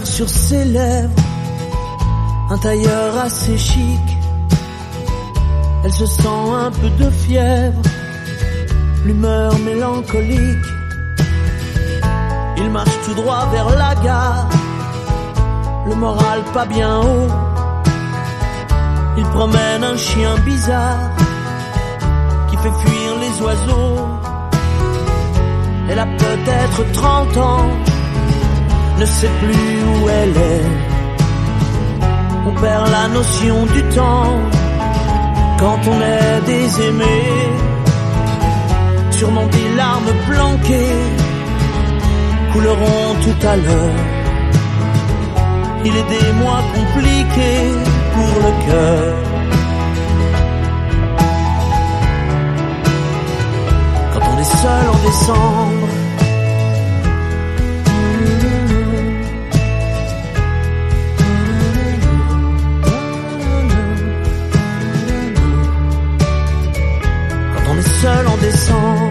fleur sur ses lèvres, un tailleur assez chic. Elle se sent un peu de fièvre, l'humeur mélancolique. Il marche tout droit vers la gare, le moral pas bien haut. Il promène un chien bizarre qui fait fuir les oiseaux. Elle a peut-être 30 ans, ne sait plus où elle est. On perd la notion du temps quand on est des aimés. Sûrement des larmes planquées couleront tout à l'heure. Il est des mois compliqués pour le cœur. Quand on est seul en décembre, quand on est seul en décembre,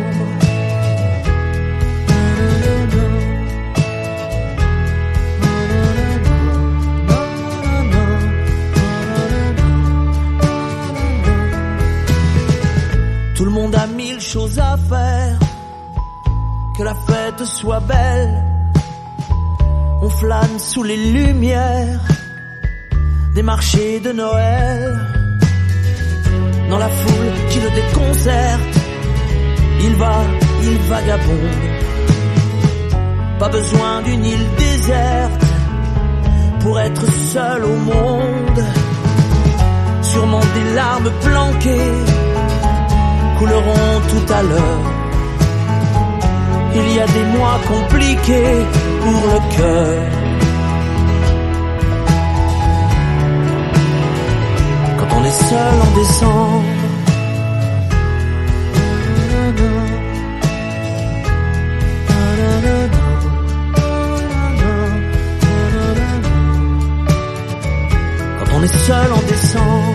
tout le monde a mille choses à faire, que la fête soit belle. On flâne sous les lumières des marchés de Noël. Dans la foule qui le déconcerte, il vagabonde. Pas besoin d'une île déserte pour être seul au monde. Sûrement des larmes planquées couleront tout à l'heure. Il y a des mois compliqués pour le cœur. Quand on est seul en décembre, quand on est seul en décembre,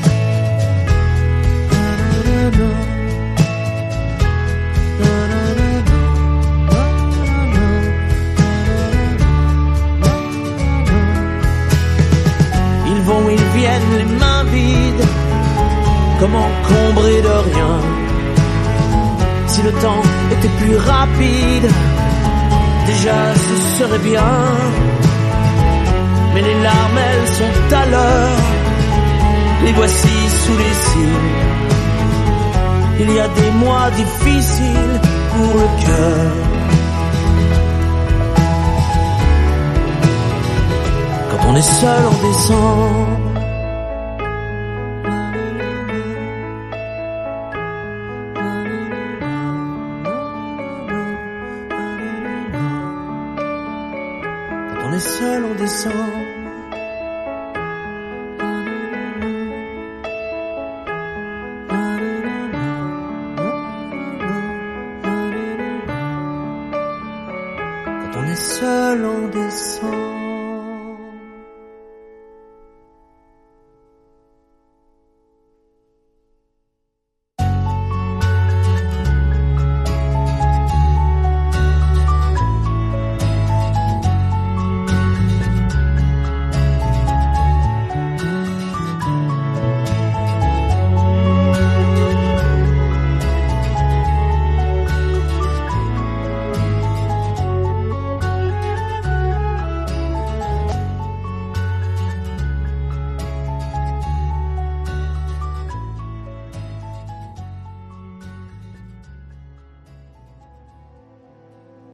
ils viennent les mains vides, comme encombrés de rien. Si le temps était plus rapide, déjà ce serait bien. Mais les larmes, elles sont à l'heure, les voici sous les cils. Il y a des mois difficiles pour le cœur. Quand on est seul en décembre, quand on est seul en décembre, quand on est seul en décembre.